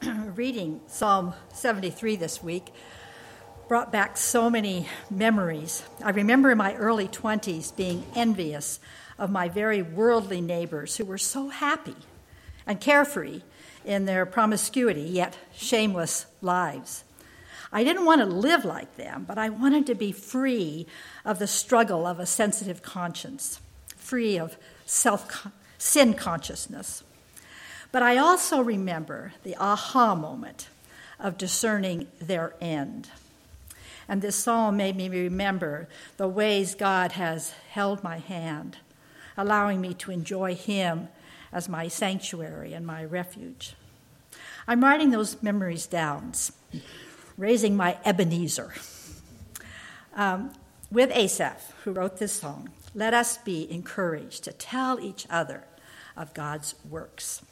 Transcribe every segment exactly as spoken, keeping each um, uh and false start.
reading Psalm seventy-three this week brought back so many memories. I remember in my early twenties being envious of my very worldly neighbors who were so happy and carefree in their promiscuity, yet shameless lives. I didn't want to live like them, but I wanted to be free of the struggle of a sensitive conscience, free of self sin consciousness. But I also remember the aha moment of discerning their end. And this psalm made me remember the ways God has held my hand, allowing me to enjoy him as my sanctuary and my refuge. I'm writing those memories down, raising my Ebenezer. Um, with Asaph, who wrote this song, let us be encouraged to tell each other of God's works.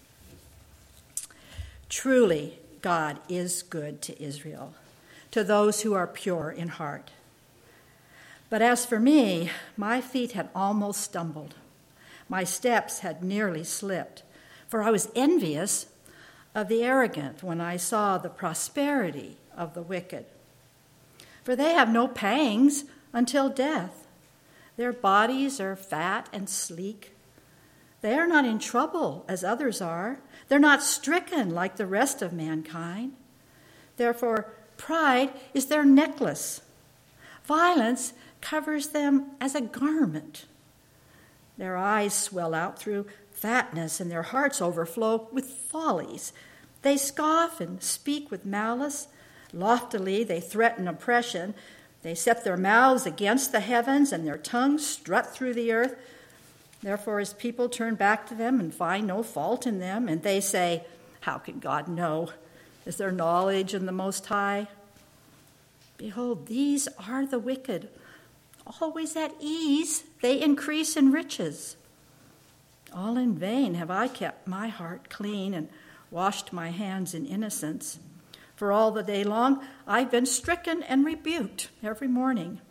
Truly, God is good to Israel, to those who are pure in heart. But as for me, my feet had almost stumbled. My steps had nearly slipped, for I was envious of the arrogant when I saw the prosperity of the wicked. For they have no pangs until death. Their bodies are fat and sleek. They are not in trouble as others are. They're not stricken like the rest of mankind. Therefore, pride is their necklace. Violence covers them as a garment. Their eyes swell out through fatness, and their hearts overflow with follies. They scoff and speak with malice. Loftily they threaten oppression. They set their mouths against the heavens, and their tongues strut through the earth. Therefore his people turn back to them and find no fault in them, and they say, how can God know? Is there knowledge in the Most High? Behold, these are the wicked. Always at ease, they increase in riches. All in vain have I kept my heart clean and washed my hands in innocence. For all the day long I've been stricken and rebuked every morning.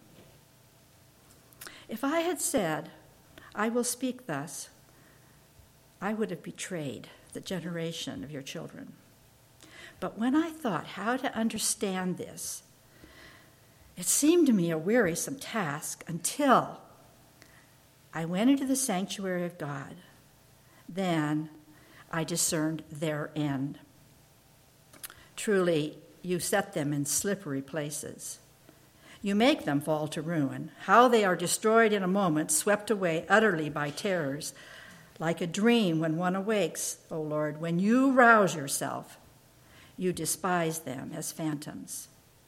If I had said, I will speak thus, I would have betrayed the generation of your children. But when I thought how to understand this, it seemed to me a wearisome task until I went into the sanctuary of God. Then I discerned their end. Truly, you set them in slippery places. You make them fall to ruin. How they are destroyed in a moment, swept away utterly by terrors, like a dream when one awakes, O Lord. When you rouse yourself, you despise them as phantoms.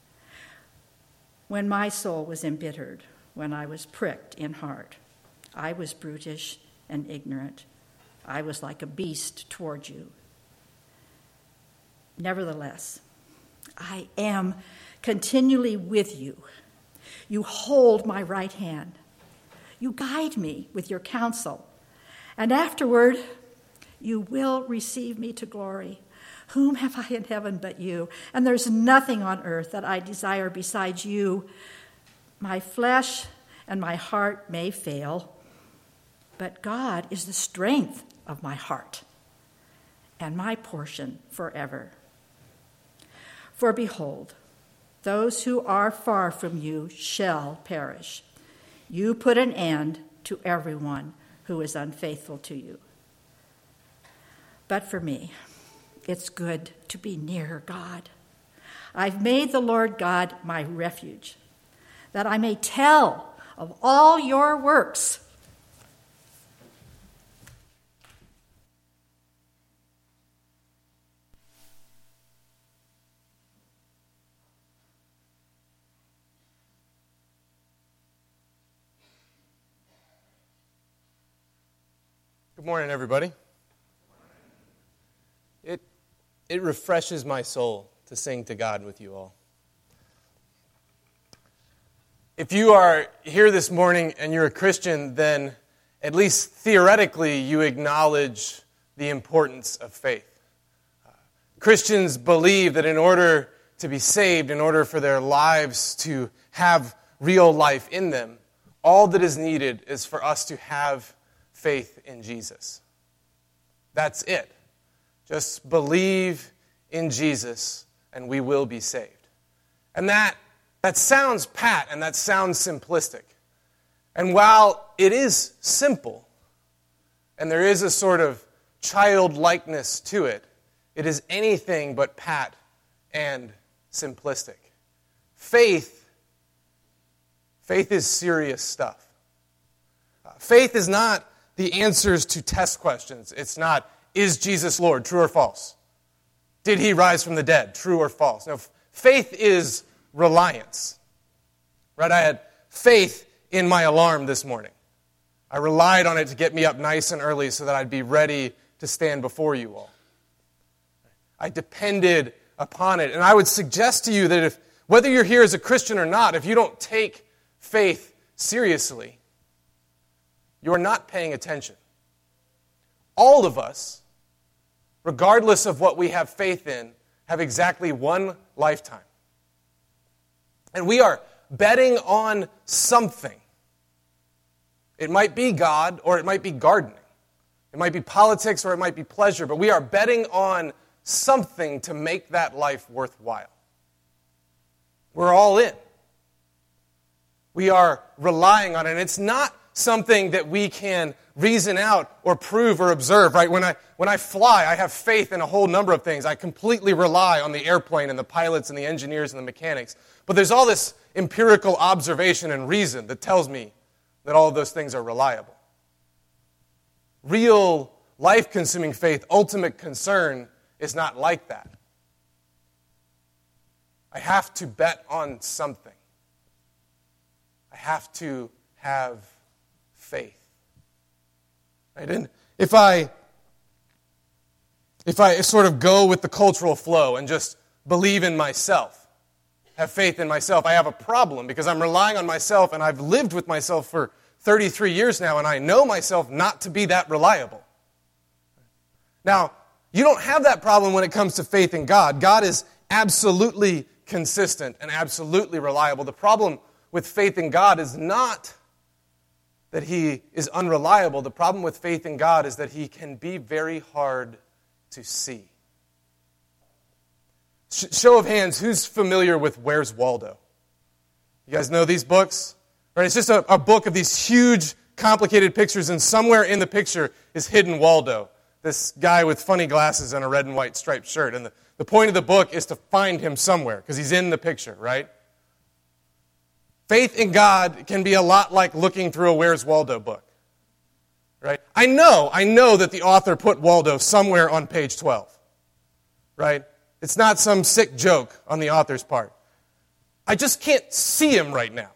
When my soul was embittered, when I was pricked in heart, I was brutish and ignorant. I was like a beast toward you. Nevertheless, I am continually with you. You hold my right hand. You guide me with your counsel. And afterward, you will receive me to glory. Whom have I in heaven but you? And there's nothing on earth that I desire besides you. My flesh and my heart may fail, but God is the strength of my heart and my portion forever. For behold, those who are far from you shall perish. You put an end to everyone who is unfaithful to you. But for me, it's good to be near God. I've made the Lord God my refuge, that I may tell of all your works. Good morning, everybody. It it refreshes my soul to sing to God with you all. If you are here this morning and you're a Christian, then at least theoretically you acknowledge the importance of faith. Uh, Christians believe that in order to be saved, in order for their lives to have real life in them, all that is needed is for us to have faith in Jesus. That's it. Just believe in Jesus, and we will be saved. And that, that sounds pat and that sounds simplistic. And while it is simple, and there is a sort of childlikeness to it, it is anything but pat and simplistic. Faith, faith is serious stuff. Uh, faith is not the answers to test questions. It's not, is Jesus Lord, true or false? Did he rise from the dead, true or false? No, faith is reliance. Right? I had faith in my alarm this morning. I relied on it to get me up nice and early so that I'd be ready to stand before you all. I depended upon it. And I would suggest to you that if, whether you're here as a Christian or not, if you don't take faith seriously, you're not paying attention. All of us, regardless of what we have faith in, have exactly one lifetime. And we are betting on something. It might be God or it might be gardening. It might be politics or it might be pleasure, but we are betting on something to make that life worthwhile. We're all in. We are relying on it. And it's not something that we can reason out or prove or observe, right? When I when I fly, I have faith in a whole number of things. I completely rely on the airplane and the pilots and the engineers and the mechanics. But there's all this empirical observation and reason that tells me that all of those things are reliable. Real life-consuming faith, ultimate concern, is not like that. I have to bet on something. I have to have faith. Right? And if I if I sort of go with the cultural flow and just believe in myself, have faith in myself, I have a problem because I'm relying on myself and I've lived with myself for thirty-three years now and I know myself not to be that reliable. Now, you don't have that problem when it comes to faith in God. God is absolutely consistent and absolutely reliable. The problem with faith in God is not that he is unreliable. The problem with faith in God is that he can be very hard to see. Show of hands, who's familiar with Where's Waldo? You guys know these books? Right? It's just a, a book of these huge, complicated pictures, and somewhere in the picture is hidden Waldo, this guy with funny glasses and a red and white striped shirt. And the, the point of the book is to find him somewhere, because he's in the picture, right? Faith in God can be a lot like looking through a Where's Waldo book, right? I know, I know that the author put Waldo somewhere on page twelve, right? It's not some sick joke on the author's part. I just can't see him right now.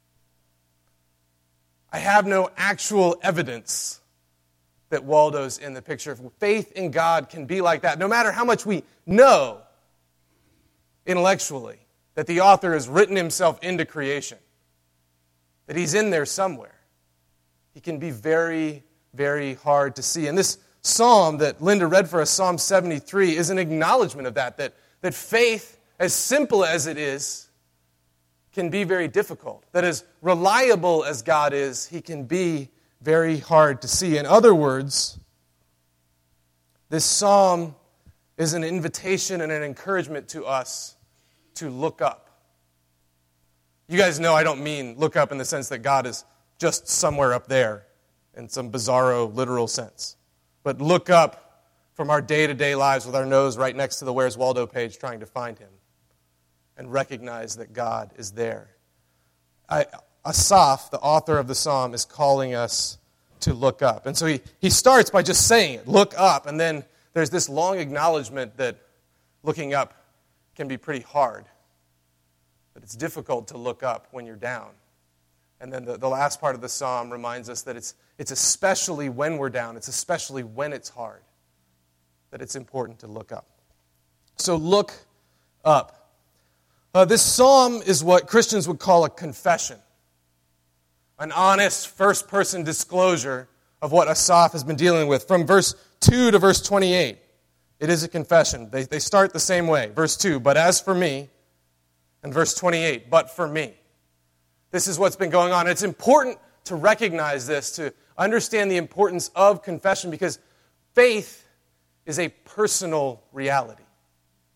I have no actual evidence that Waldo's in the picture. Faith in God can be like that. No matter how much we know intellectually that the author has written himself into creation, that he's in there somewhere, he can be very, very hard to see. And this psalm that Linda read for us, Psalm seventy-three, is an acknowledgement of that, that, that faith, as simple as it is, can be very difficult. That as reliable as God is, he can be very hard to see. In other words, this psalm is an invitation and an encouragement to us to look up. You guys know I don't mean look up in the sense that God is just somewhere up there in some bizarro literal sense. But look up from our day-to-day lives with our nose right next to the Where's Waldo page trying to find him and recognize that God is there. I, Asaph, the author of the psalm, is calling us to look up. And so he, he starts by just saying it, look up, and then there's this long acknowledgement that looking up can be pretty hard. That it's difficult to look up when you're down. And then the, the last part of the psalm reminds us that it's, it's especially when we're down, it's especially when it's hard, that it's important to look up. So look up. Uh, this psalm is what Christians would call a confession. An honest first-person disclosure of what Asaph has been dealing with. From verse two to verse twenty-eight, it is a confession. They, they start the same way. Verse two, but as for me, and verse twenty-eight, but for me. This is what's been going on. It's important to recognize this, to understand the importance of confession, because faith is a personal reality.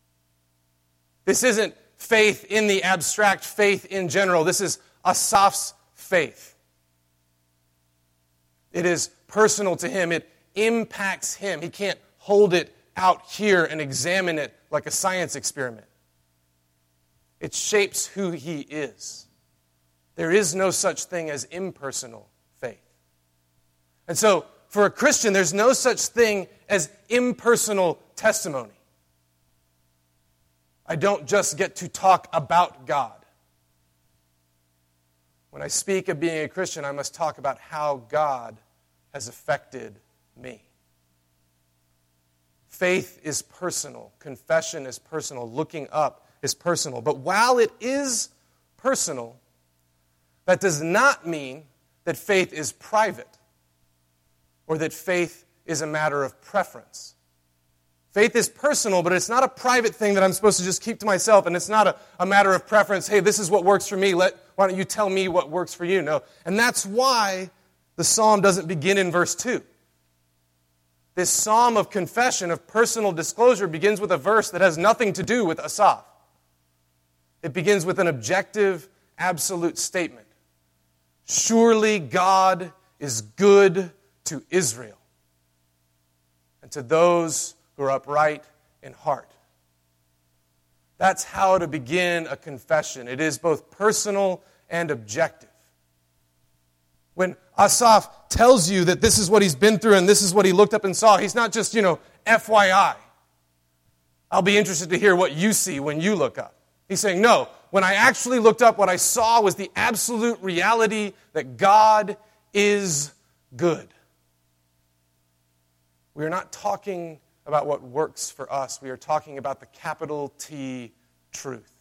This isn't faith in the abstract, faith in general. This is Asaph's faith. It is personal to him. It impacts him. He can't hold it out here and examine it like a science experiment. It shapes who he is. There is no such thing as impersonal faith. And so, for a Christian, there's no such thing as impersonal testimony. I don't just get to talk about God. When I speak of being a Christian, I must talk about how God has affected me. Faith is personal. Confession is personal. Looking up is personal. But while it is personal, that does not mean that faith is private or that faith is a matter of preference. Faith is personal, but it's not a private thing that I'm supposed to just keep to myself, and it's not a, a matter of preference. Hey, this is what works for me. Let, why don't you tell me what works for you? No. And that's why the psalm doesn't begin in verse two. This psalm of confession, of personal disclosure, begins with a verse that has nothing to do with Asaph. It begins with an objective, absolute statement. Surely God is good to Israel and to those who are upright in heart. That's how to begin a confession. It is both personal and objective. When Asaph tells you that this is what he's been through and this is what he looked up and saw, he's not just, you know, F Y I. I'll be interested to hear what you see when you look up. He's saying, no, when I actually looked up, what I saw was the absolute reality that God is good. We are not talking about what works for us. We are talking about the capital T truth.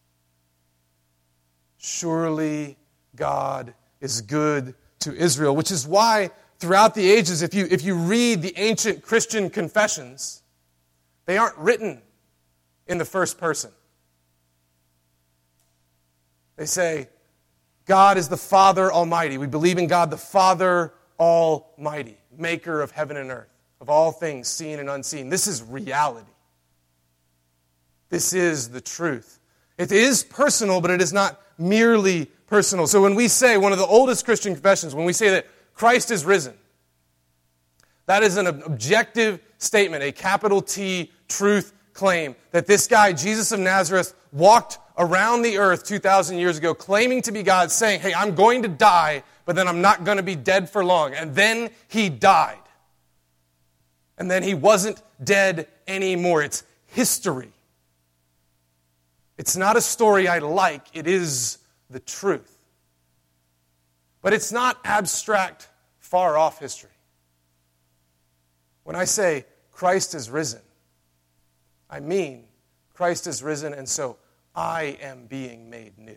Surely God is good to Israel, which is why throughout the ages, if you, if you read the ancient Christian confessions, they aren't written in the first person. They say, God is the Father Almighty. We believe in God the Father Almighty, maker of heaven and earth, of all things seen and unseen. This is reality. This is the truth. It is personal, but it is not merely personal. So when we say, one of the oldest Christian confessions, when we say that Christ is risen, that is an objective statement, a capital T truth claim, that this guy, Jesus of Nazareth, walked around the earth two thousand years ago claiming to be God, saying, hey, I'm going to die, but then I'm not going to be dead for long. And then he died. And then he wasn't dead anymore. It's history. It's not a story I like. It is the truth. But it's not abstract, far-off history. When I say Christ is risen, I mean Christ is risen, and so I am being made new.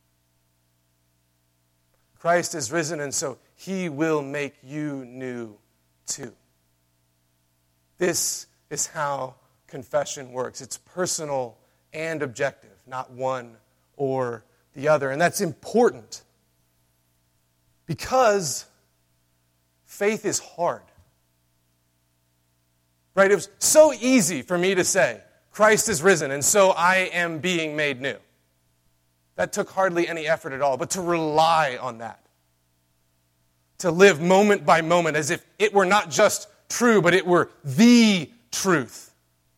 Christ is risen, and so he will make you new too. This is how confession works. It's personal and objective, not one or the other. And that's important because faith is hard. Right? It was so easy for me to say, Christ is risen, and so I am being made new. That took hardly any effort at all. But to rely on that, to live moment by moment as if it were not just true, but it were the truth,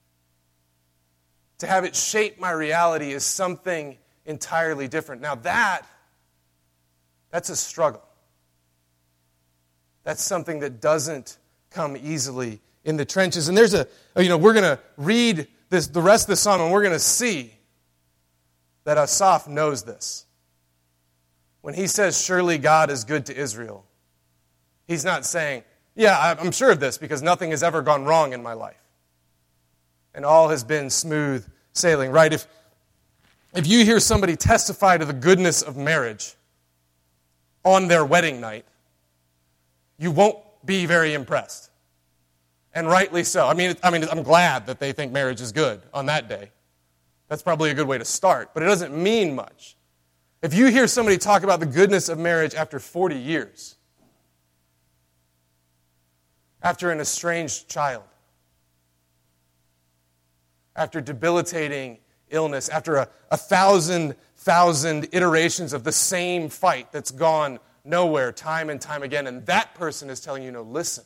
to have it shape my reality is something entirely different. Now that, that's a struggle. That's something that doesn't come easily in the trenches. And there's a, you know, we're going to read this, the rest of the psalm, and we're going to see that Asaph knows this. When he says, surely God is good to Israel, he's not saying, yeah, I'm sure of this because nothing has ever gone wrong in my life. And all has been smooth sailing, right? If, if you hear somebody testify to the goodness of marriage on their wedding night, you won't be very impressed. And rightly so. I mean, I mean, I'm glad that they think marriage is good on that day. That's probably a good way to start, but it doesn't mean much. If you hear somebody talk about the goodness of marriage after forty years, after an estranged child, after debilitating illness, after a, a thousand, thousand iterations of the same fight that's gone nowhere time and time again. And that person is telling you, no, listen,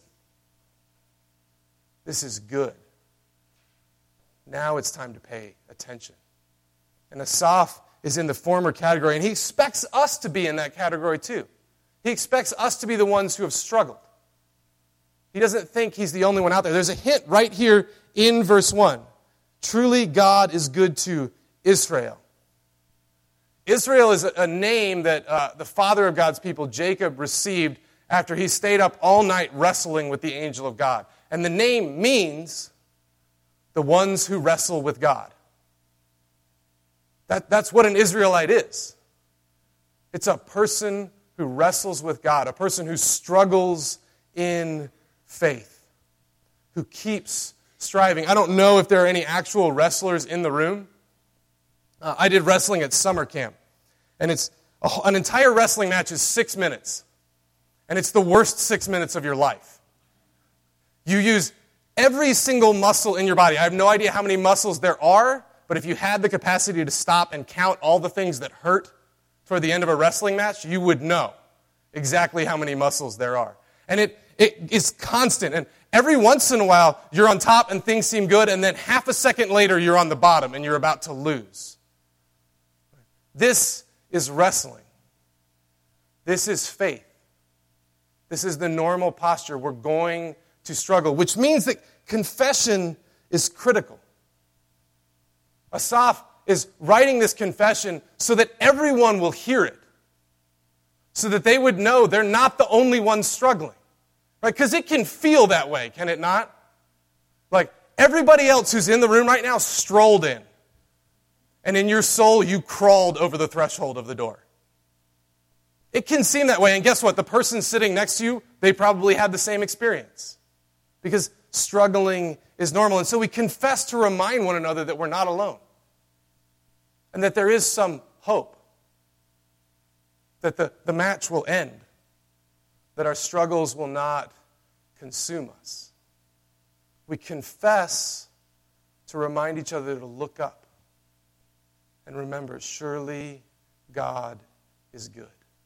this is good. Now it's time to pay attention. And Asaph is in the former category, and he expects us to be in that category too. He expects us to be the ones who have struggled. He doesn't think he's the only one out there. There's a hint right here in verse one. Truly God is good to Israel. Israel is a name that uh, the father of God's people, Jacob, received after he stayed up all night wrestling with the angel of God. And the name means the ones who wrestle with God. That, that's what an Israelite is. It's a person who wrestles with God, a person who struggles in faith, who keeps striving. I don't know if there are any actual wrestlers in the room. Uh, I did wrestling at summer camp, and it's a, an entire wrestling match is six minutes, and it's the worst six minutes of your life. You use every single muscle in your body. I have no idea how many muscles there are, but if you had the capacity to stop and count all the things that hurt toward the end of a wrestling match, you would know exactly how many muscles there are. And it, it is constant. And every once in a while, you're on top and things seem good, and then half a second later, you're on the bottom and you're about to lose. This is wrestling. This is faith. This is the normal posture. We're going to struggle, which means that confession is critical. Asaph is writing this confession so that everyone will hear it, so that they would know they're not the only ones struggling. Right? Because it can feel that way, can it not? Like everybody else who's in the room right now strolled in, and in your soul you crawled over the threshold of the door. It can seem that way, and guess what? The person sitting next to you, they probably had the same experience. Because struggling is normal. And so we confess to remind one another that we're not alone. And that there is some hope. That the, the match will end. That our struggles will not consume us. We confess to remind each other to look up. And remember, surely God is good.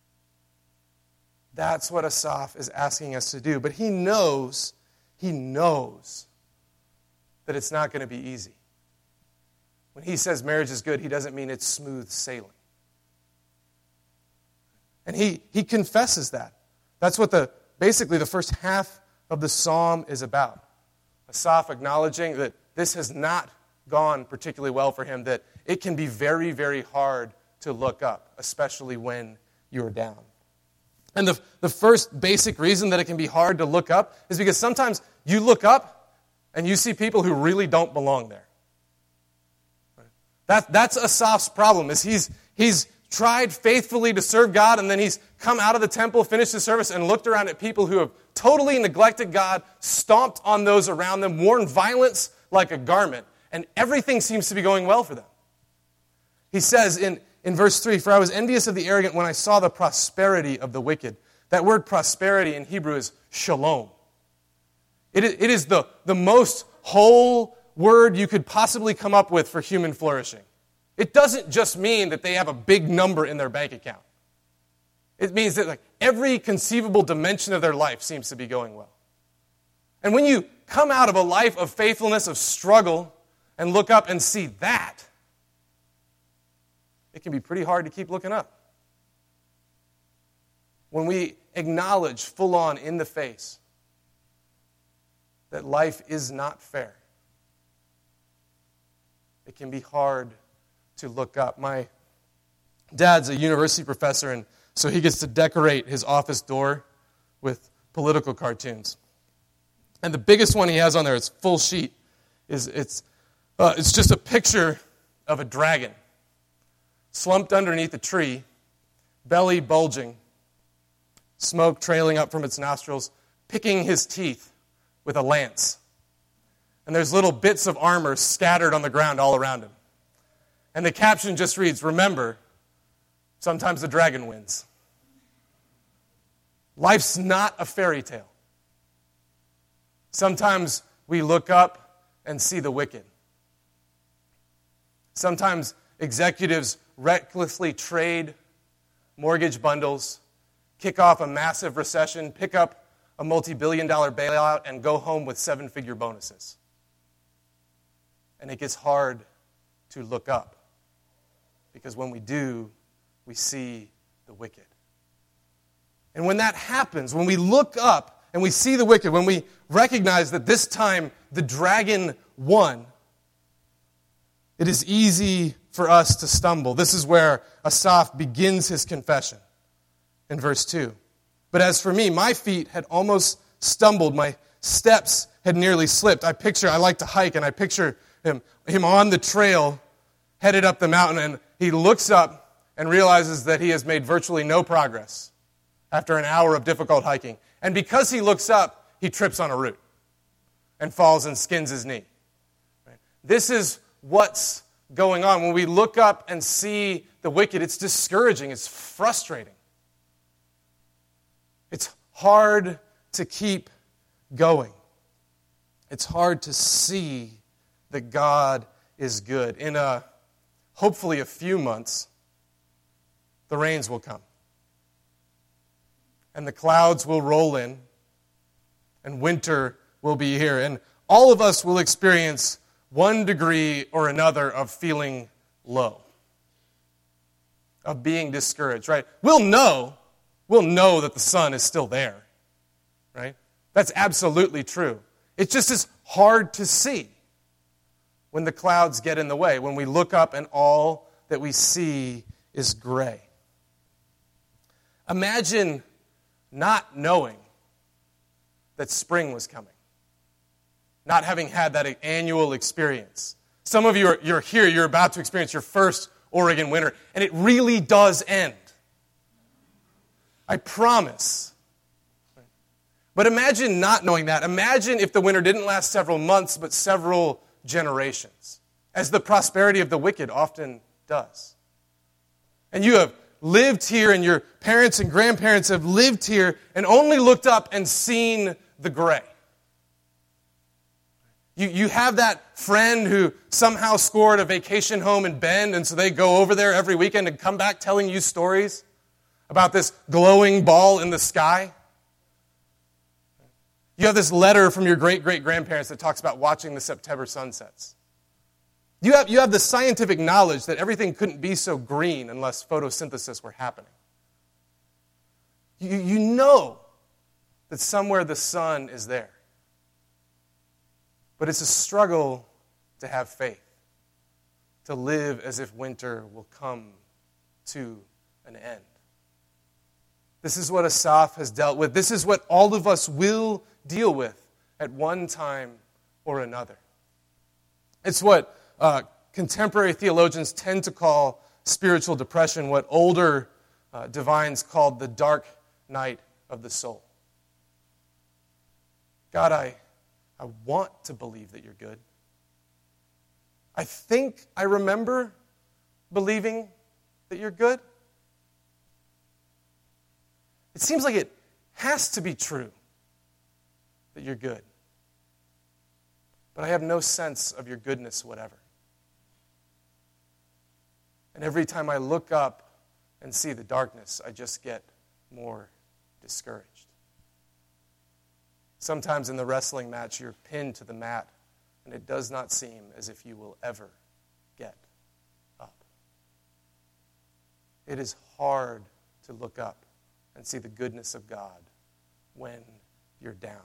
That's what Asaph is asking us to do. But he knows He knows that it's not going to be easy. When he says marriage is good, he doesn't mean it's smooth sailing. And he, he confesses that. That's what the basically the first half of the psalm is about. Asaph acknowledging that this has not gone particularly well for him, that it can be very, very hard to look up, especially when you're down. And the, the first basic reason that it can be hard to look up is because sometimes you look up and you see people who really don't belong there. That, that's Asaph's problem, is he's, he's tried faithfully to serve God, and then he's come out of the temple, finished the service, and looked around at people who have totally neglected God, stomped on those around them, worn violence like a garment, and everything seems to be going well for them. He says in In verse three, for I was envious of the arrogant when I saw the prosperity of the wicked. That word prosperity in Hebrew is shalom. It is, it is the, the most whole word you could possibly come up with for human flourishing. It doesn't just mean that they have a big number in their bank account. It means that like every conceivable dimension of their life seems to be going well. And when you come out of a life of faithfulness, of struggle, and look up and see that, it can be pretty hard to keep looking up. When we acknowledge full on in the face that life is not fair, it can be hard to look up. My dad's a university professor, and so he gets to decorate his office door with political cartoons. And the biggest one he has on there, it's full sheet, is it's uh, it's just a picture of a dragon slumped underneath a tree, belly bulging, smoke trailing up from its nostrils, picking his teeth with a lance. And there's little bits of armor scattered on the ground all around him. And the caption just reads, remember, sometimes the dragon wins. Life's not a fairy tale. Sometimes we look up and see the wicked. Sometimes executives recklessly trade mortgage bundles, kick off a massive recession, pick up a multi-billion dollar bailout, and go home with seven-figure bonuses. And it gets hard to look up, because when we do, we see the wicked. And when that happens, when we look up and we see the wicked, when we recognize that this time the dragon won, it is easy for us to stumble. This is where Asaph begins his confession in verse two. But as for me, my feet had almost stumbled. My steps had nearly slipped. I picture, I like to hike, and I picture him, him on the trail, headed up the mountain, and he looks up and realizes that he has made virtually no progress after an hour of difficult hiking. And because he looks up, he trips on a root and falls and skins his knee. Right? This is what's going on. When we look up and see the wicked, it's discouraging, it's frustrating. It's hard to keep going. It's hard to see that God is good. In a, hopefully a few months, the rains will come. And the clouds will roll in. And winter will be here. And all of us will experience one degree or another of feeling low. Of being discouraged, right? We'll know, we'll know that the sun is still there. Right? That's absolutely true. It just is hard to see when the clouds get in the way, when we look up and all that we see is gray. Imagine not knowing that spring was coming, not having had that annual experience. Some of you are you're here, you're about to experience your first Oregon winter, and it really does end. I promise. But imagine not knowing that. Imagine if the winter didn't last several months, but several generations, as the prosperity of the wicked often does. And you have lived here, and your parents and grandparents have lived here, and only looked up and seen the gray. You, you have that friend who somehow scored a vacation home in Bend, and so they go over there every weekend and come back telling you stories about this glowing ball in the sky. You have this letter from your great-great-grandparents that talks about watching the September sunsets. You have, you have the scientific knowledge that everything couldn't be so green unless photosynthesis were happening. You, you know that somewhere the sun is there. But it's a struggle to have faith, to live as if winter will come to an end. This is what Asaph has dealt with. This is what all of us will deal with at one time or another. It's what uh, contemporary theologians tend to call spiritual depression, what older uh, divines called the dark night of the soul. God, I, I want to believe that you're good. I think I remember believing that you're good. It seems like it has to be true that you're good. But I have no sense of your goodness whatever. And every time I look up and see the darkness, I just get more discouraged. Sometimes in the wrestling match, you're pinned to the mat, and it does not seem as if you will ever get up. It is hard to look up and see the goodness of God when you're down.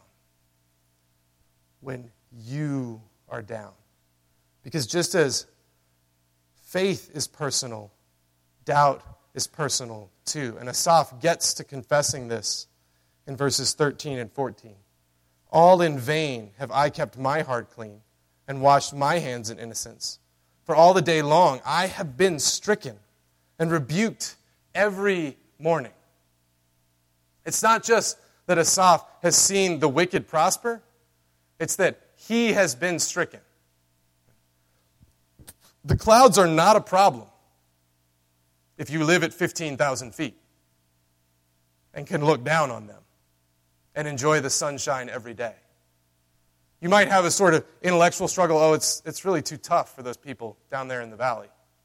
When you are down. Because just as faith is personal, doubt is personal too. And Asaph gets to confessing this in verses thirteen and fourteen. All in vain have I kept my heart clean and washed my hands in innocence. For all the day long I have been stricken and rebuked every morning. It's not just that Asaph has seen the wicked prosper. It's that he has been stricken. The clouds are not a problem if you live at fifteen thousand feet and can look down on them and enjoy the sunshine every day. You might have a sort of intellectual struggle. Oh, it's, it's really too tough for those people down there in the valley.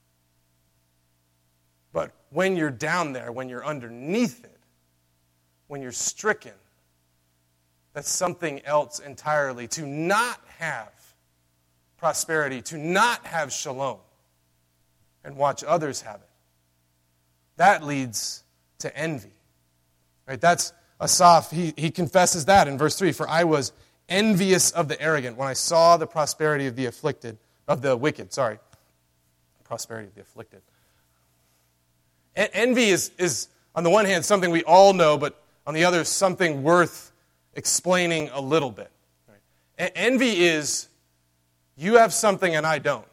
But when you're down there, when you're underneath it, when you're stricken, that's something else entirely. To not have prosperity, to not have shalom, and watch others have it, that leads to envy. Right? That's Asaph. He, he confesses that in verse three. For I was envious of the arrogant when I saw the prosperity of the afflicted, of the wicked, sorry. Prosperity of the afflicted. En- envy is, is, on the one hand, something we all know, but on the other, something worth explaining a little bit. Right? En- envy is, you have something and I don't.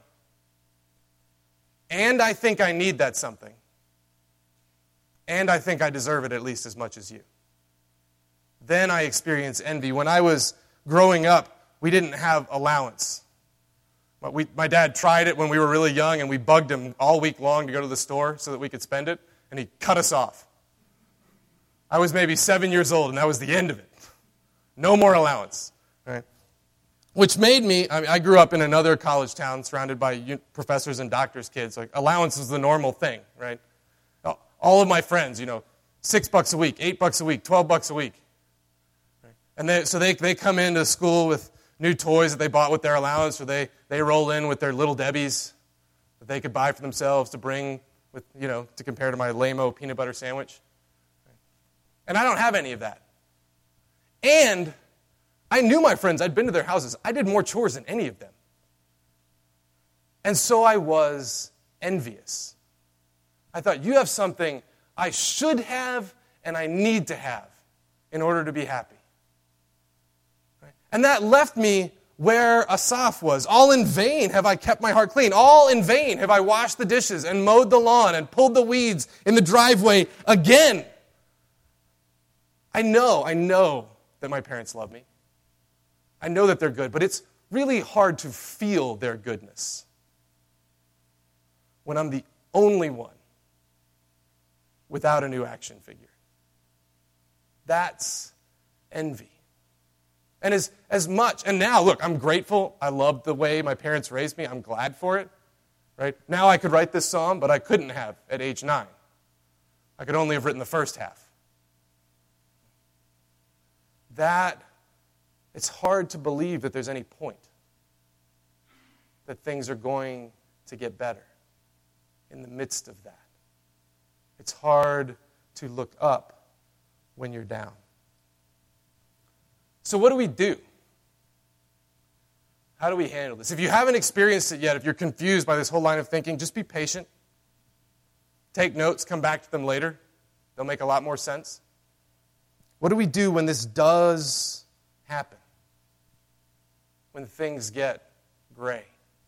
And I think I need that something. And I think I deserve it at least as much as you. Then I experience envy. When I was growing up, we didn't have allowance. But we, my dad tried it when we were really young, and we bugged him all week long to go to the store so that we could spend it, and he cut us off. I was maybe seven years old, and that was the end of it. No more allowance. Right? Which made me, I, mean, I grew up in another college town surrounded by professors and doctors' kids. Like, allowance was the normal thing, right? All of my friends, you know, six bucks a week, eight bucks a week, twelve bucks a week. Right? And they, so they, they come into school with new toys that they bought with their allowance, or they, they roll in with their Little Debbies that they could buy for themselves to bring with, you know, to compare to my lame-o peanut butter sandwich. Right? And I don't have any of that. And I knew my friends. I'd been to their houses. I did more chores than any of them. And so I was envious. I thought, you have something I should have and I need to have in order to be happy. Right? And that left me where Asaph was. All in vain have I kept my heart clean. All in vain have I washed the dishes and mowed the lawn and pulled the weeds in the driveway again. I know, I know that my parents love me. I know that they're good, but it's really hard to feel their goodness when I'm the only one without a new action figure. That's envy. And as, as much, and now, look, I'm grateful. I love the way my parents raised me. I'm glad for it. Right? Now I could write this psalm, but I couldn't have at age nine. I could only have written the first half. That, it's hard to believe that there's any point that things are going to get better in the midst of that. It's hard to look up when you're down. So what do we do? How do we handle this? If you haven't experienced it yet, if you're confused by this whole line of thinking, just be patient. Take notes, come back to them later. They'll make a lot more sense. What do we do when this does happen? When things get gray?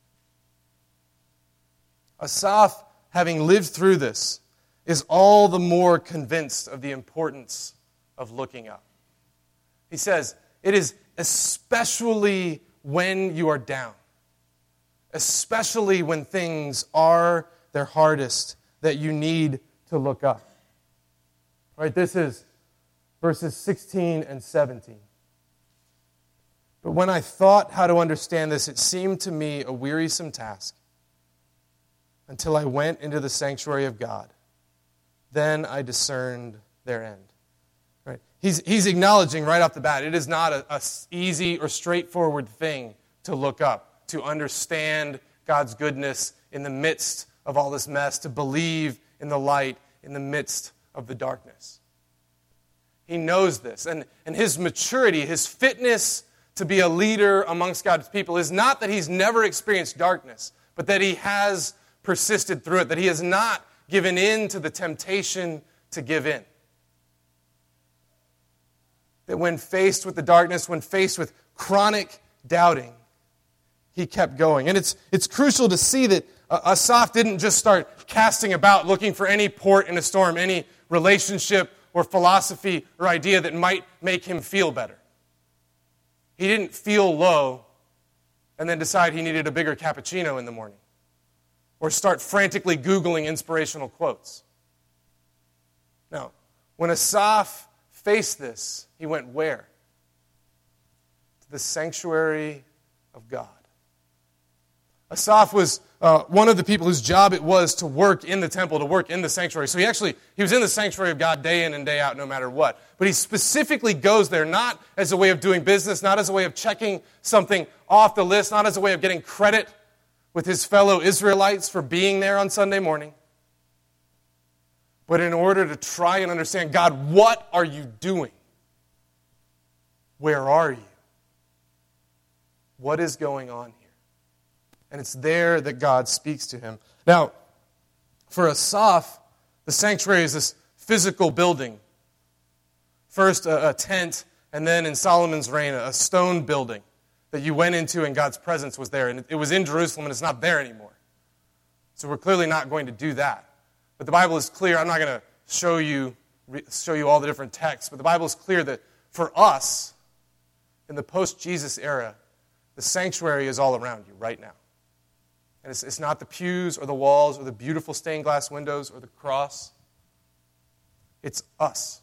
Asaph, having lived through this, is all the more convinced of the importance of looking up. He says, it is especially when you are down, especially when things are their hardest, that you need to look up. All right, this is verses sixteen and seventeen. But when I thought how to understand this, it seemed to me a wearisome task until I went into the sanctuary of God. Then I discerned their end. Right? He's, he's acknowledging right off the bat, it is not a, a easy or straightforward thing to look up, to understand God's goodness in the midst of all this mess, to believe in the light in the midst of the darkness. He knows this, and, and his maturity, his fitness to be a leader amongst God's people is not that he's never experienced darkness, but that he has persisted through it, that he has not given in to the temptation to give in. That when faced with the darkness, when faced with chronic doubting, he kept going. And it's it's crucial to see that uh, Asaph didn't just start casting about looking for any port in a storm, any relationship or philosophy or idea that might make him feel better. He didn't feel low and then decide he needed a bigger cappuccino in the morning, or start frantically Googling inspirational quotes. No. When Asaph faced this, he went where? To the sanctuary of God. Asaph was uh, one of the people whose job it was to work in the temple, to work in the sanctuary. So he actually, he was in the sanctuary of God day in and day out, no matter what. But he specifically goes there not as a way of doing business, not as a way of checking something off the list, not as a way of getting credit with his fellow Israelites for being there on Sunday morning, but in order to try and understand, God, what are you doing? Where are you? What is going on here? And it's there that God speaks to him. Now, for Asaph, the sanctuary is this physical building. First a, a tent, and then in Solomon's reign, a stone building that you went into and God's presence was there. And it, it was in Jerusalem and it's not there anymore. So we're clearly not going to do that. But the Bible is clear. I'm not going to show you, show you all the different texts, but the Bible is clear that for us, in the post-Jesus era, the sanctuary is all around you right now. And it's, it's not the pews or the walls or the beautiful stained glass windows or the cross. It's us.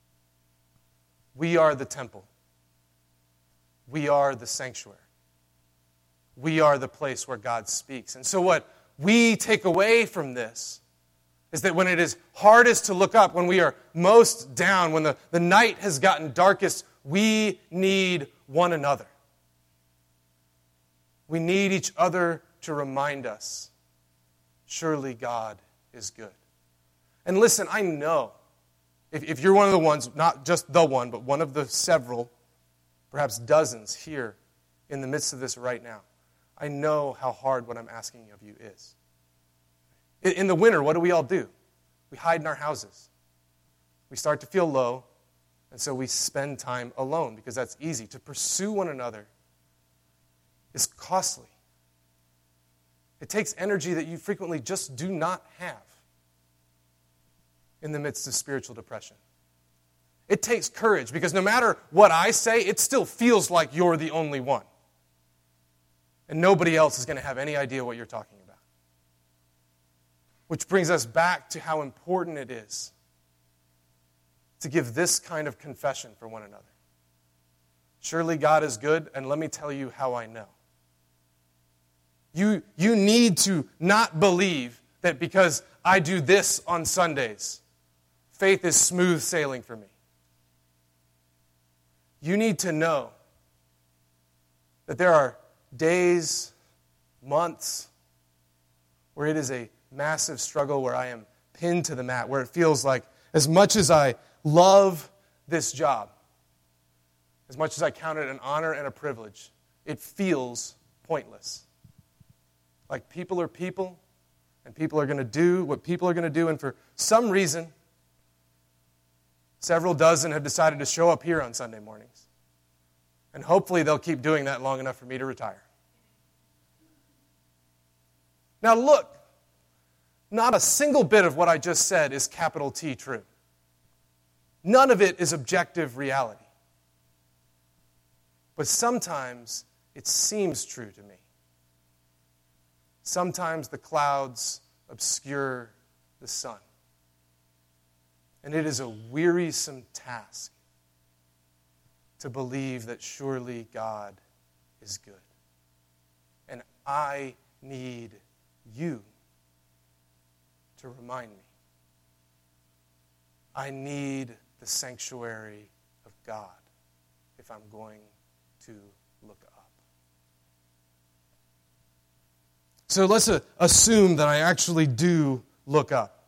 We are the temple. We are the sanctuary. We are the place where God speaks. And so what we take away from this is that when it is hardest to look up, when we are most down, when the, the night has gotten darkest, we need one another. We need each other to remind us, surely God is good. And listen, I know, if, if you're one of the ones, not just the one, but one of the several, perhaps dozens here in the midst of this right now, I know how hard what I'm asking of you is. In, in the winter, what do we all do? We hide in our houses. We start to feel low, and so we spend time alone because that's easy. To pursue one another is costly. It takes energy that you frequently just do not have in the midst of spiritual depression. It takes courage because no matter what I say, it still feels like you're the only one. And nobody else is going to have any idea what you're talking about. Which brings us back to how important it is to give this kind of confession for one another. Surely God is good, and let me tell you how I know. You, you need to not believe that because I do this on Sundays, faith is smooth sailing for me. You need to know that there are days, months, where it is a massive struggle, where I am pinned to the mat, where it feels like as much as I love this job, as much as I count it an honor and a privilege, it feels pointless. Like people are people, and people are going to do what people are going to do, and for some reason, several dozen have decided to show up here on Sunday mornings. And hopefully they'll keep doing that long enough for me to retire. Now look, not a single bit of what I just said is capital T true. None of it is objective reality. But sometimes it seems true to me. Sometimes the clouds obscure the sun. And it is a wearisome task to believe that surely God is good. And I need you to remind me. I need the sanctuary of God if I'm going to look up. So let's uh, assume that I actually do look up.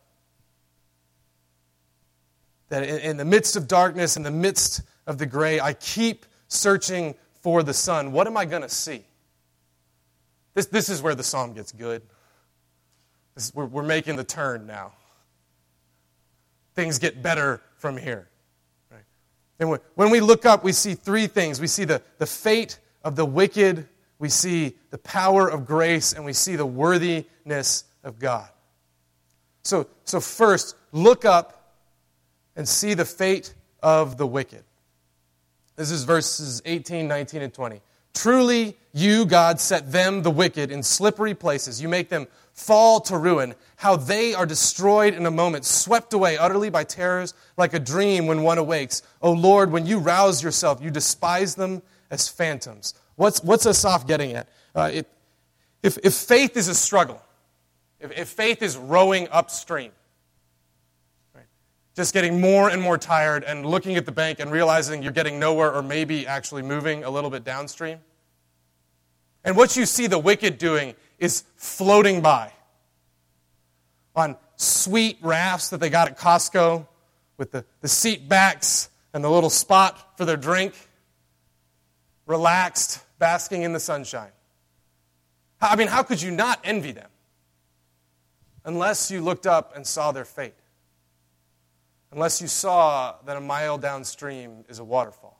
That in, in the midst of darkness, in the midst of the gray, I keep searching for the sun. What am I going to see? This, this is where the psalm gets good. This, we're, we're making the turn now. Things get better from here. Right? And when, when we look up, we see three things. We see the, the fate of the wicked, we see the power of grace, and we see the worthiness of God. So, so first, look up and see the fate of the wicked. This is verses eighteen, nineteen, and twenty. Truly, you, God, set them, the wicked, in slippery places. You make them fall to ruin. How they are destroyed in a moment, swept away utterly by terrors, like a dream when one awakes. O Lord, when you rouse yourself, you despise them as phantoms. What's, what's Asaph getting at? Uh, it, if, if faith is a struggle, if, if faith is rowing upstream, right, just getting more and more tired and looking at the bank and realizing you're getting nowhere or maybe actually moving a little bit downstream, and what you see the wicked doing is floating by on sweet rafts that they got at Costco with the, the seat backs and the little spot for their drink, relaxed, basking in the sunshine. I mean, how could you not envy them unless you looked up and saw their fate? Unless you saw that a mile downstream is a waterfall.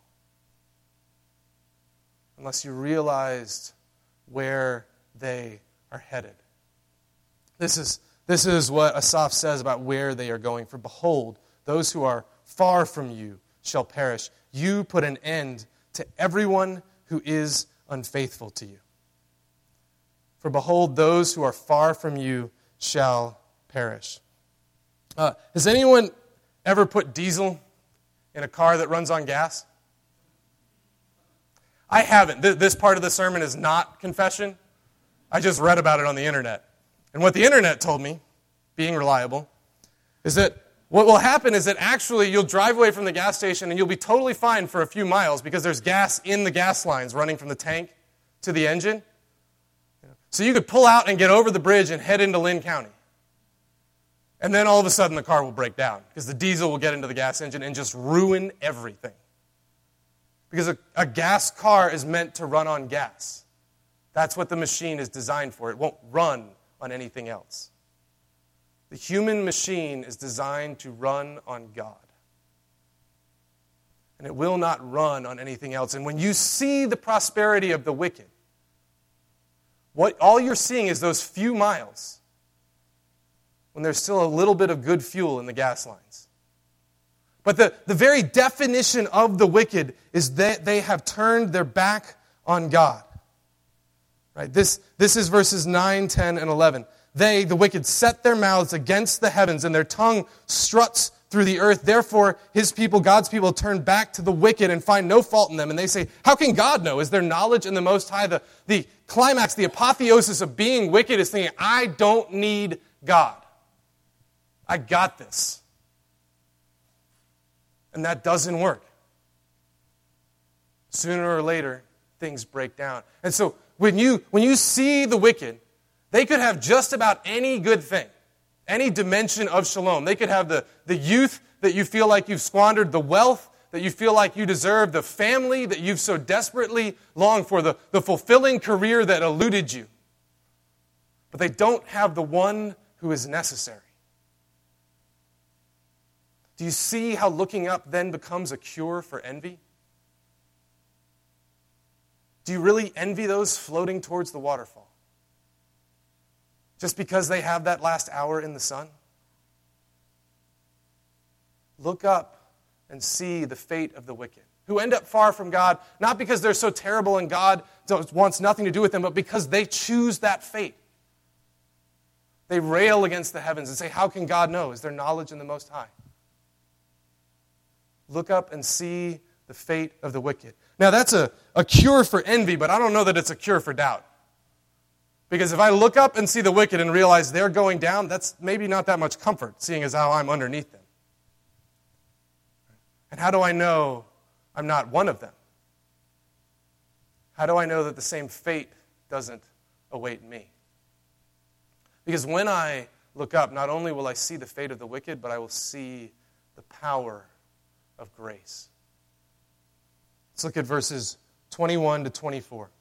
Unless you realized where they are headed. This is, this is what Asaph says about where they are going. For behold, those who are far from you shall perish. You put an end to everyone who is unfaithful to you. For behold, those who are far from you shall perish. Uh, has anyone ever put diesel in a car that runs on gas? I haven't. This part of the sermon is not confession. I just read about it on the internet. And what the internet told me, being reliable, is that what will happen is that actually you'll drive away from the gas station and you'll be totally fine for a few miles because there's gas in the gas lines running from the tank to the engine. So you could pull out and get over the bridge and head into Lynn County. And then all of a sudden the car will break down because the diesel will get into the gas engine and just ruin everything. Because a, a gas car is meant to run on gas. That's what the machine is designed for. It won't run on anything else. The human machine is designed to run on God. And it will not run on anything else. And when you see the prosperity of the wicked, what all you're seeing is those few miles when there's still a little bit of good fuel in the gas lines. But the, the very definition of the wicked is that they have turned their back on God. Right? This, this is verses nine, ten, and eleven. They, the wicked, set their mouths against the heavens, and their tongue struts through the earth. Therefore, his people, God's people, turn back to the wicked and find no fault in them. And they say, how can God know? Is there knowledge in the Most High? The, the climax, the apotheosis of being wicked is thinking, I don't need God. I got this. And that doesn't work. Sooner or later, things break down. And so when you when you see the wicked, they could have just about any good thing, any dimension of shalom. They could have the, the youth that you feel like you've squandered, the wealth that you feel like you deserve, the family that you've so desperately longed for, the, the fulfilling career that eluded you. But they don't have the one who is necessary. Do you see how looking up then becomes a cure for envy? Do you really envy those floating towards the waterfall? Just because they have that last hour in the sun? Look up and see the fate of the wicked, who end up far from God, not because they're so terrible and God wants nothing to do with them, but because they choose that fate. They rail against the heavens and say, how can God know? Is there knowledge in the Most High? Look up and see the fate of the wicked. Now, that's a, a cure for envy, but I don't know that it's a cure for doubt. Because if I look up and see the wicked and realize they're going down, that's maybe not that much comfort, seeing as how I'm underneath them. And how do I know I'm not one of them? How do I know that the same fate doesn't await me? Because when I look up, not only will I see the fate of the wicked, but I will see the power of grace. Let's look at verses twenty-one to twenty-four.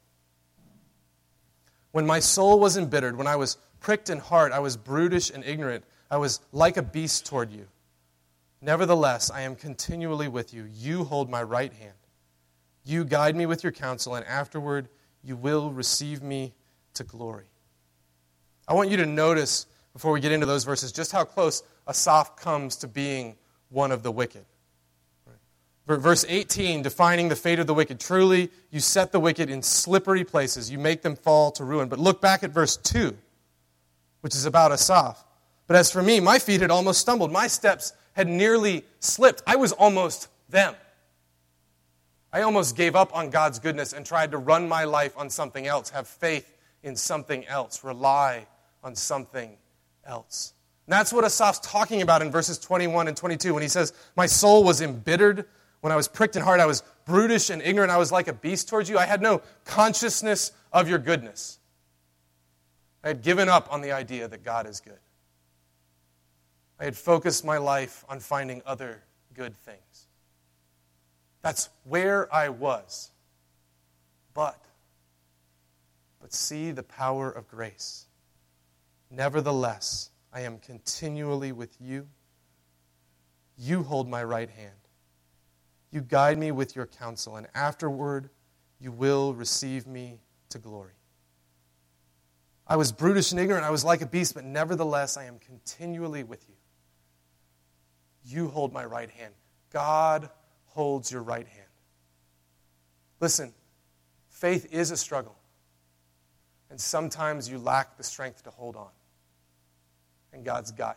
When my soul was embittered, when I was pricked in heart, I was brutish and ignorant. I was like a beast toward you. Nevertheless, I am continually with you. You hold my right hand. You guide me with your counsel, and afterward you will receive me to glory. I want you to notice, before we get into those verses, just how close Asaph comes to being one of the wicked. Verse eighteen, defining the fate of the wicked. Truly, you set the wicked in slippery places. You make them fall to ruin. But look back at verse two, which is about Asaph. But as for me, my feet had almost stumbled. My steps had nearly slipped. I was almost them. I almost gave up on God's goodness and tried to run my life on something else, have faith in something else, rely on something else. And that's what Asaph's talking about in verses twenty-one and twenty-two when he says, my soul was embittered. When I was pricked in heart, I was brutish and ignorant. I was like a beast towards you. I had no consciousness of your goodness. I had given up on the idea that God is good. I had focused my life on finding other good things. That's where I was. But, but see the power of grace. Nevertheless, I am continually with you. You hold my right hand. You guide me with your counsel, and afterward you will receive me to glory. I was brutish and ignorant. I was like a beast, but nevertheless, I am continually with you. You hold my right hand. God holds your right hand. Listen, faith is a struggle. And sometimes you lack the strength to hold on. And God's got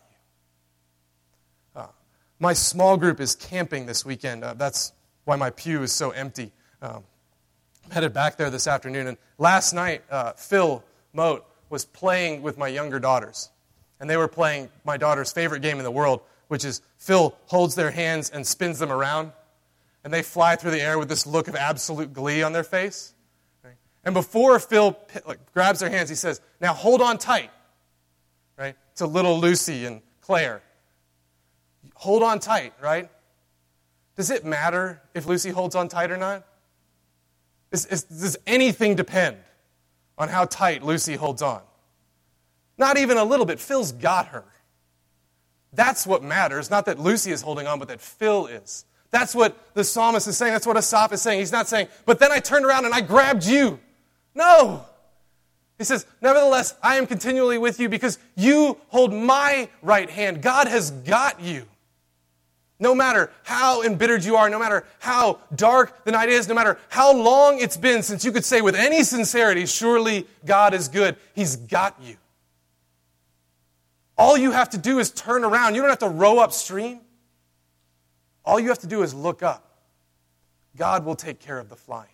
you. Uh, my small group is camping this weekend. Uh, that's why my pew is so empty. Um, I'm headed back there this afternoon. And last night, uh, Phil Moat was playing with my younger daughters. And they were playing my daughter's favorite game in the world, which is Phil holds their hands and spins them around. And they fly through the air with this look of absolute glee on their face. Right? And before Phil like, grabs their hands, he says, now hold on tight. Right? To little Lucy and Claire. Hold on tight, right? Does it matter if Lucy holds on tight or not? Is, is, does anything depend on how tight Lucy holds on? Not even a little bit. Phil's got her. That's what matters. Not that Lucy is holding on, but that Phil is. That's what the psalmist is saying. That's what Asaph is saying. He's not saying, but then I turned around and I grabbed you. No. He says, nevertheless, I am continually with you because you hold my right hand. God has got you. No matter how embittered you are, no matter how dark the night is, no matter how long it's been since you could say with any sincerity, surely God is good, He's got you. All you have to do is turn around. You don't have to row upstream. All you have to do is look up. God will take care of the flying.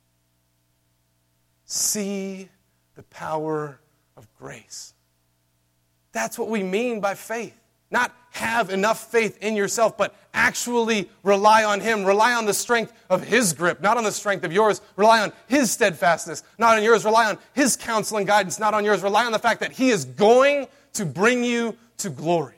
See the power of grace. That's what we mean by faith. Not have enough faith in yourself, but actually rely on Him. Rely on the strength of His grip, not on the strength of yours. Rely on His steadfastness, not on yours. Rely on His counsel and guidance, not on yours. Rely on the fact that He is going to bring you to glory.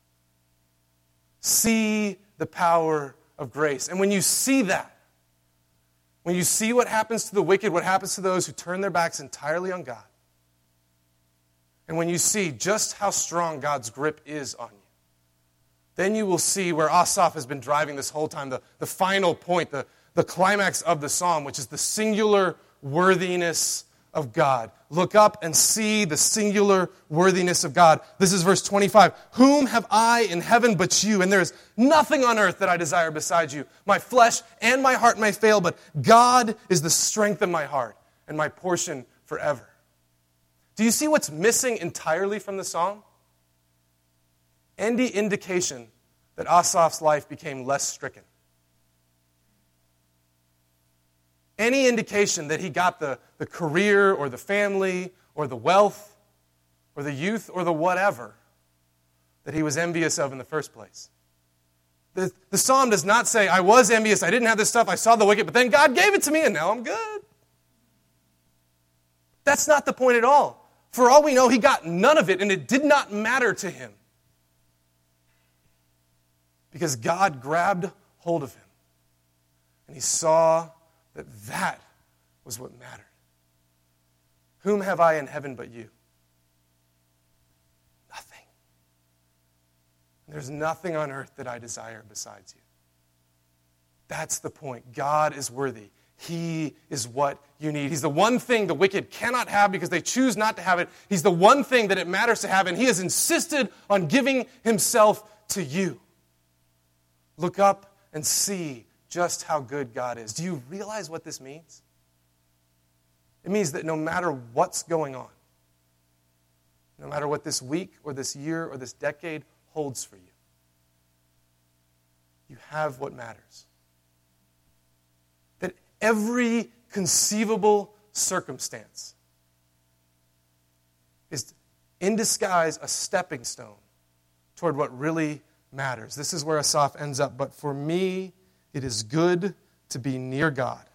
See the power of grace. And when you see that, when you see what happens to the wicked, what happens to those who turn their backs entirely on God, and when you see just how strong God's grip is on you, then you will see where Asaph has been driving this whole time, the, the final point, the, the climax of the psalm, which is the singular worthiness of God. Look up and see the singular worthiness of God. This is verse twenty-five. Whom have I in heaven but you? And there is nothing on earth that I desire besides you. My flesh and my heart may fail, but God is the strength of my heart and my portion forever. Do you see what's missing entirely from the psalm? Any indication that Asaph's life became less stricken. Any indication that he got the, the career or the family or the wealth or the youth or the whatever that he was envious of in the first place. The, the psalm does not say, I was envious, I didn't have this stuff, I saw the wicked, but then God gave it to me and now I'm good. That's not the point at all. For all we know, he got none of it, and it did not matter to him. Because God grabbed hold of him, and he saw that that was what mattered. Whom have I in heaven but you? Nothing. There's nothing on earth that I desire besides you. That's the point. God is worthy. He is what you need. He's the one thing the wicked cannot have because they choose not to have it. He's the one thing that it matters to have, and He has insisted on giving Himself to you. Look up and see just how good God is. Do you realize what this means? It means that no matter what's going on, no matter what this week or this year or this decade holds for you, you have what matters. That every conceivable circumstance is in disguise a stepping stone toward what really matters. This is where Asaph ends up. But for me, it is good to be near God.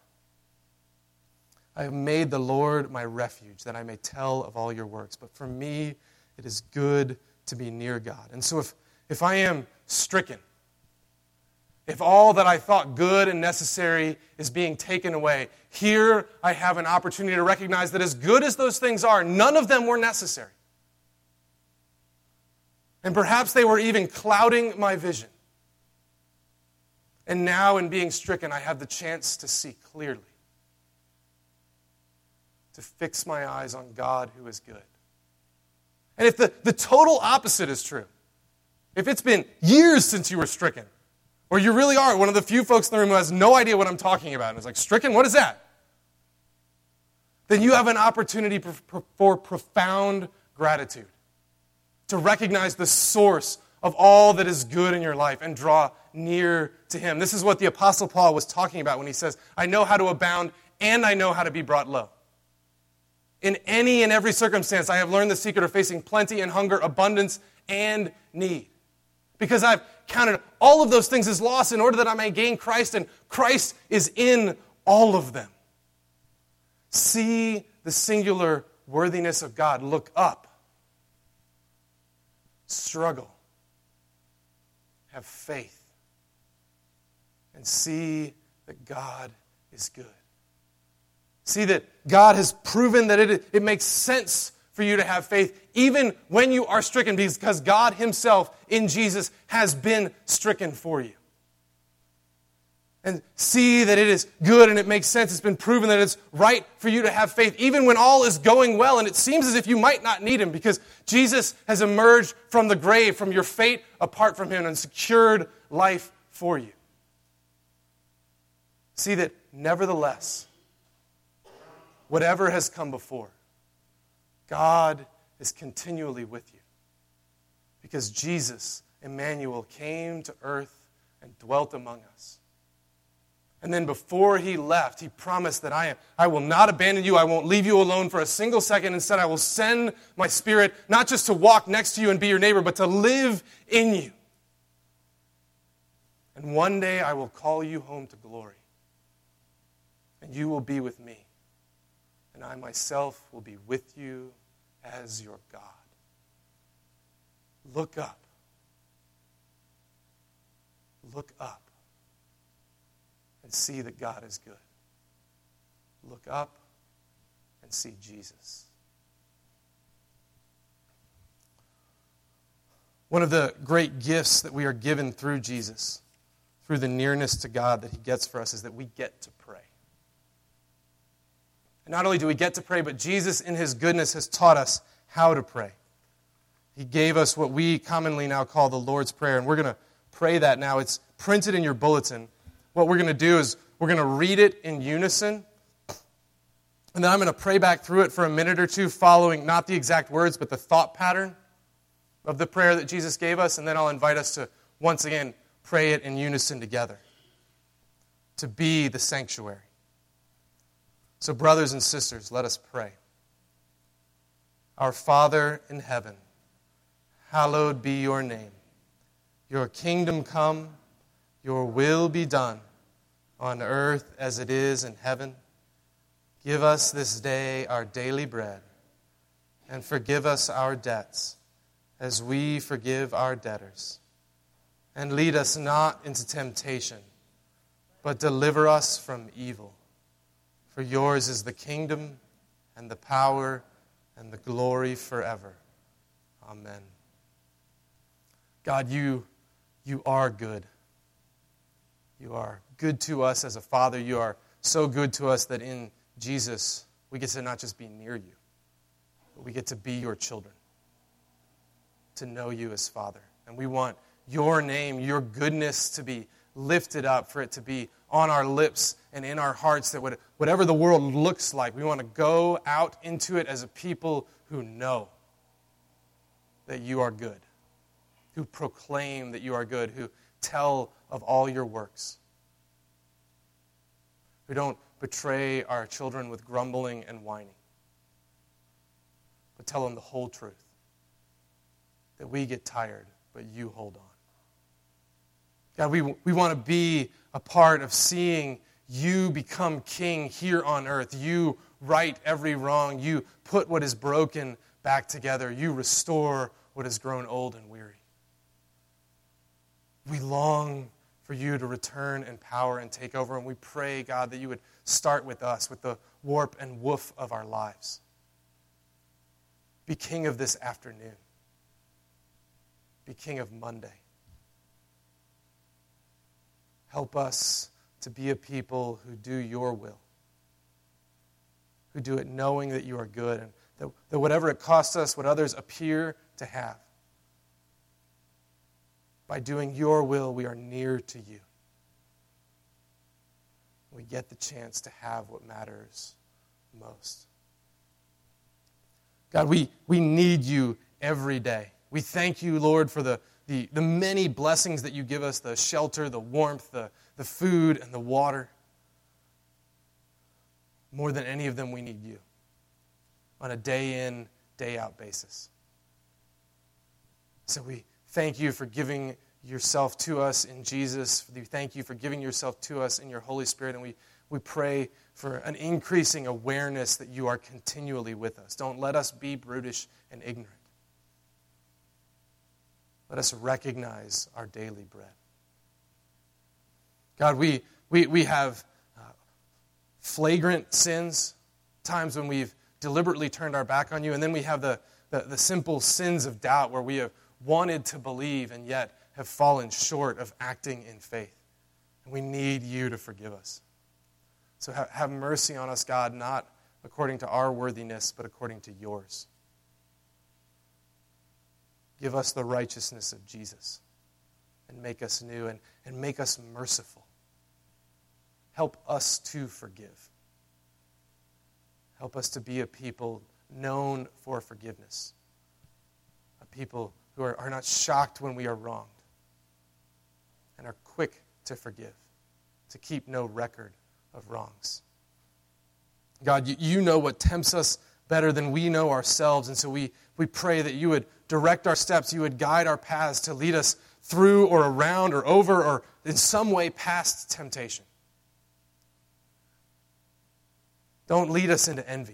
I have made the Lord my refuge, that I may tell of all your works. But for me, it is good to be near God. And so if, if I am stricken, if all that I thought good and necessary is being taken away, here I have an opportunity to recognize that as good as those things are, none of them were necessary. And perhaps they were even clouding my vision. And now in being stricken, I have the chance to see clearly, to fix my eyes on God who is good. And if the, the total opposite is true, if it's been years since you were stricken, or you really are one of the few folks in the room who has no idea what I'm talking about, and is like, stricken, what is that? Then you have an opportunity for, for profound gratitude, to recognize the source of all that is good in your life and draw near to Him. This is what the Apostle Paul was talking about when he says, I know how to abound and I know how to be brought low. In any and every circumstance, I have learned the secret of facing plenty and hunger, abundance and need. Because I've counted all of those things as loss in order that I may gain Christ, and Christ is in all of them. See the singular worthiness of God. Look up. Struggle. Have faith. And see that God is good. See that God has proven that it, it makes sense for you to have faith even when you are stricken, because God Himself in Jesus has been stricken for you. And see that it is good and it makes sense. It's been proven that it's right for you to have faith even when all is going well and it seems as if you might not need Him, because Jesus has emerged from the grave, from your fate apart from Him, and secured life for you. See that nevertheless, whatever has come before, God is continually with you. Because Jesus, Emmanuel, came to earth and dwelt among us. And then before He left, He promised that I am, I will not abandon you. I won't leave you alone for a single second. Instead, I will send my Spirit not just to walk next to you and be your neighbor, but to live in you. And one day I will call you home to glory. And you will be with me. And I myself will be with you as your God. Look up. Look up. And see that God is good. Look up and see Jesus. One of the great gifts that we are given through Jesus, through the nearness to God that He gets for us, is that we get to pray. And not only do we get to pray, but Jesus in His goodness has taught us how to pray. He gave us what we commonly now call the Lord's Prayer, and we're going to pray that now. It's printed in your bulletin. What we're going to do is we're going to read it in unison, and then I'm going to pray back through it for a minute or two, following not the exact words, but the thought pattern of the prayer that Jesus gave us, and then I'll invite us to once again pray it in unison together, to be the sanctuary. So, brothers and sisters, let us pray. Our Father in heaven, hallowed be your name. Your kingdom come, your will be done, on earth as it is in heaven. Give us this day our daily bread, and forgive us our debts, as we forgive our debtors. And lead us not into temptation, but deliver us from evil. For yours is the kingdom, and the power, and the glory forever. Amen. God, you, you are good. You are good to us as a Father. You are so good to us that in Jesus, we get to not just be near you, but we get to be your children, to know you as Father. And we want your name, your goodness to be lifted up, for it to be on our lips and in our hearts, that whatever the world looks like, we want to go out into it as a people who know that you are good, who proclaim that you are good, who tell of all your works, who don't betray our children with grumbling and whining, but tell them the whole truth, that we get tired, but you hold on. God, we, we want to be a part of seeing you become king here on earth. You right every wrong. You put what is broken back together. You restore what has grown old and weary. We long for you to return in power and take over, and we pray, God, that you would start with us, with the warp and woof of our lives. Be king of this afternoon. Be king of Monday. Help us to be a people who do your will, who do it knowing that you are good, and that, that whatever it costs us, what others appear to have, by doing your will, we are near to you. We get the chance to have what matters most. God, we, we need you every day. We thank you, Lord, for the, the, the many blessings that you give us, the shelter, the warmth, the, the food, and the water. More than any of them, we need you on a day-in, day-out basis. So we thank you for giving yourself to us in Jesus. We thank you for giving yourself to us in your Holy Spirit, and we, we pray for an increasing awareness that you are continually with us. Don't let us be brutish and ignorant. Let us recognize our daily bread. God, we we we have uh, flagrant sins, times when we've deliberately turned our back on you, and then we have the, the, the simple sins of doubt where we have wanted to believe and yet have fallen short of acting in faith. And we need you to forgive us. So ha- have mercy on us, God, not according to our worthiness, but according to yours. Give us the righteousness of Jesus and make us new and, and make us merciful. Help us to forgive. Help us to be a people known for forgiveness. A people who are, are not shocked when we are wronged and are quick to forgive, to keep no record of wrongs. God, you, you know what tempts us better than we know ourselves, and so we, we pray that you would direct our steps, you would guide our paths to lead us through or around or over or in some way past temptation. Don't lead us into envy.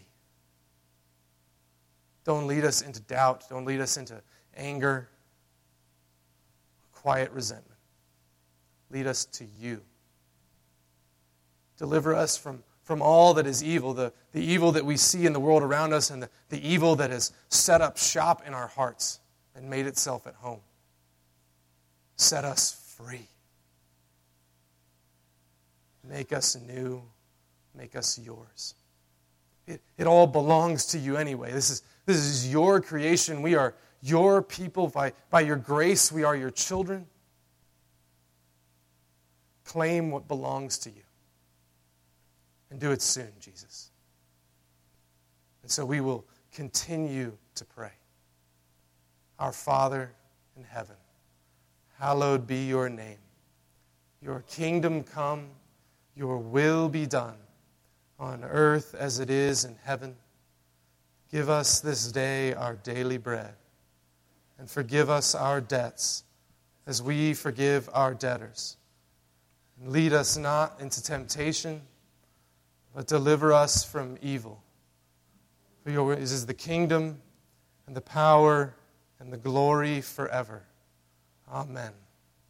Don't lead us into doubt. Don't lead us into anger, quiet resentment. Lead us to you. Deliver us from, from all that is evil, the, the evil that we see in the world around us and the, the evil that has set up shop in our hearts and made itself at home. Set us free. Make us new. Make us yours. It, it all belongs to you anyway. This is, this is your creation. We are your people. By, by your grace, we are your children. Claim what belongs to you. And do it soon, Jesus. And so we will continue to pray. Our Father in heaven, hallowed be your name. Your kingdom come, your will be done, on earth as it is in heaven. Give us this day our daily bread, and forgive us our debts as we forgive our debtors. And lead us not into temptation, but deliver us from evil. For yours is the kingdom and the power and the glory forever. Amen.